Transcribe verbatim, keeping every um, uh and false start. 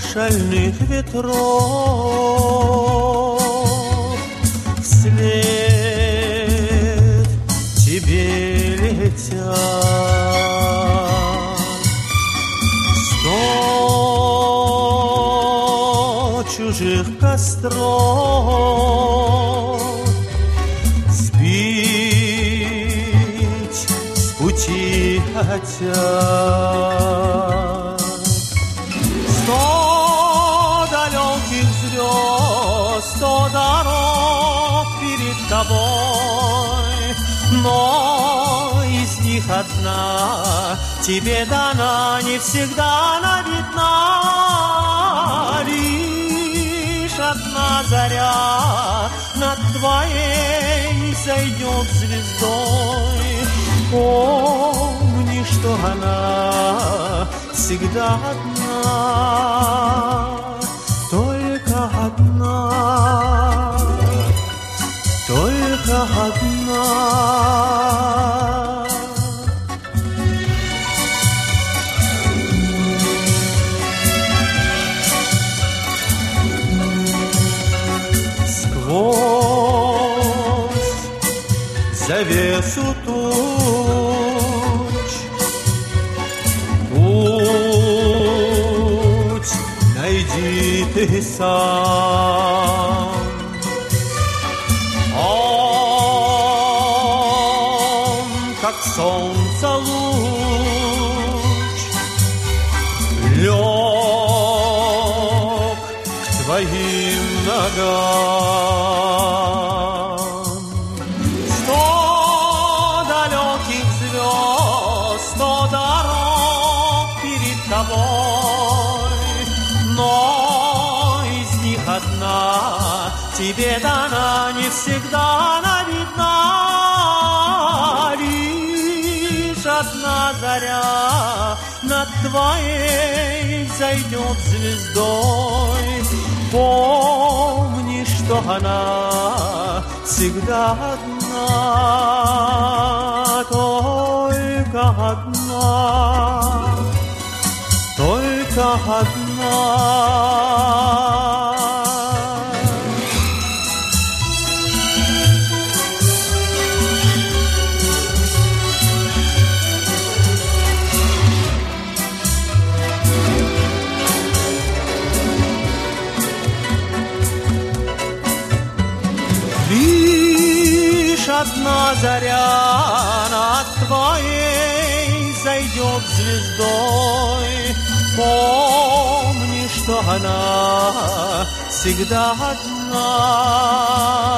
шальных ветров вслед тебе летят. Сто чужих костров сбить с пути хотят. Сто далеких звезд, сто дорог перед тобой, но из них одна тебе дана, не всегда она видна. Лишь одна заря над твоей зайдет звездой. Помни, что она всегда одна, только одна, только одна. Сквозь завесу туч путь найди ты сам. Он, как солнце луч, лег к твоим ногам. Сто далеких звезд, сто дорог перед тобой, но из них одна тебе дана, не всегда она видна. Лишь одна заря над твоей зайдет звездой. Помни, что она всегда одна, только одна, только одна. Лишь одна заря над твоей зайдет звездой. Помни, что она всегда одна.